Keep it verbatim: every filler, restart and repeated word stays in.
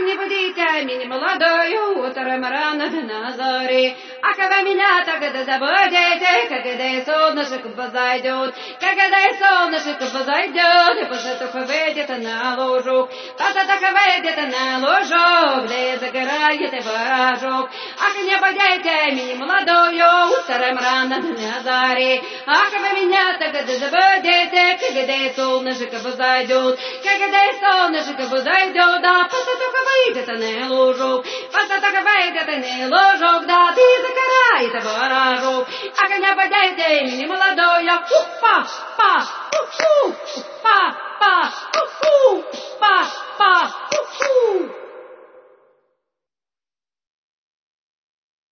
не будите меня молодою, утром рано на заре. А когда меня тогда забудете, когда солнышко взойдет, когда солнышко взойдет, и после того выйдет на ложок, после того выйдет на ложок, где загорает ворожок. Ах, не будите меня молодою, утром рано на заре. Ах, вы меня тогда забудете, когда солнышко взойдет, когда солнышко взойдет, да, после того выйдет на ложок, после того выйдет на ложок, да, ты загорает ворожок. Ах, не будете меня молодою, упа, па, уху, па, па, уху, па, па.